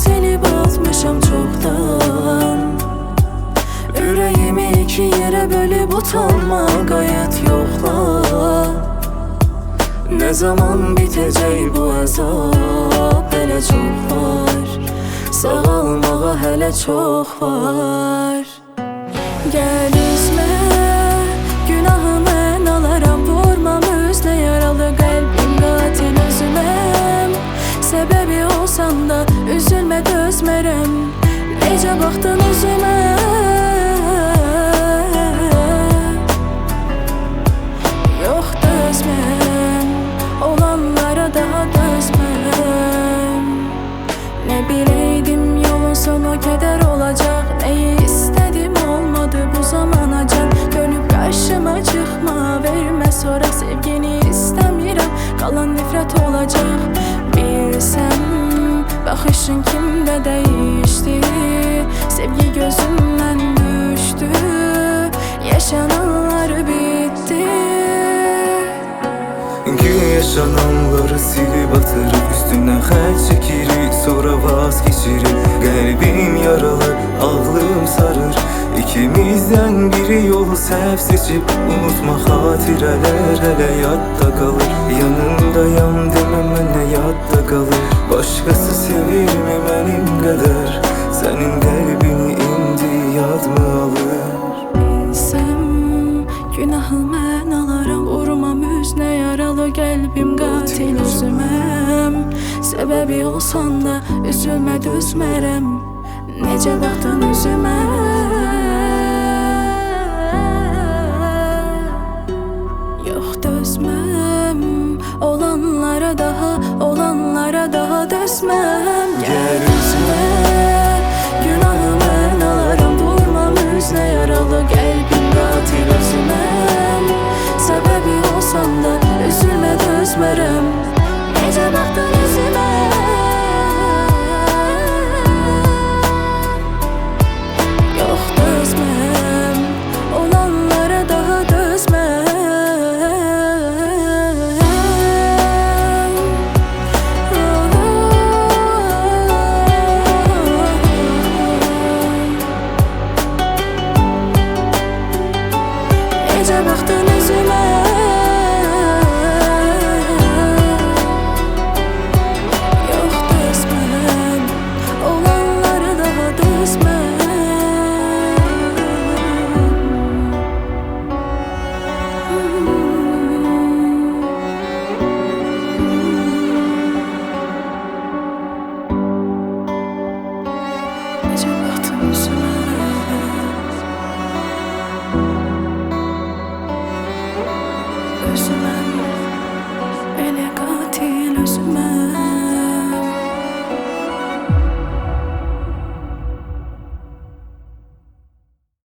silib atmışam çoxdan. Ürəyimi iki yerə bölüb utanma, qayıt yoxla. Ne zaman bitəcək bu əzab, hələ çox var. Sağalmağa hələ çox var. Gəl üzmə, günahı mən alaram. Vurmam özünə yaralı qəlbim, qatil özüməm. Səbəbi olsan da üzülmə, dözmərəm. Necə baxdın üzümə, yox dözməm. Olanlara daha dözməm. Ne bileydim yolun sonu keder olacak. Neyi istedim olmadı bu zamana can. Dönüp karşıma çıkma, verme sonra sevgini istemiyorum. Kalan nefret olacak. Bilsem bakışın kimde değişti. Sevgi gözümden düştü. Yaşananlar bitti. Gün yaşananları silip atırıp üstünden xətt çekirik, sonra vazgeçirik. Qəlbim yaralı, ağlım sarır. İkimizden biri yolu səhv seçip unutma, xatirələr hələ yadda qalır. Yanındayam demem mənə yadda qalır. Başqası sevirmi mənim qədər? Sənin qəlbini indi yad mı alır? Bilsem günahı mən alaram. Vurmam üzünə yaralı qəlbim, qatil özüməm. Səbəbi olsan da üzülmə, dözmərəm. Necə baxdın üzümə, yox dözməm. Olanlara daha dözməm. Gəl üzümə, günahı mən alaram. Vurmam üzünə yaralı qəlbim, qatil özüməm. Səbəbi olsan da üzülmə, dözmərəm. Necə baxdın üzümə, yox dözməm. Olanlara daha dözməm. Necə baxdın üzümə, yox dözməm. Olanlara daha dözməm. Necə baxdın üzümə, özümə.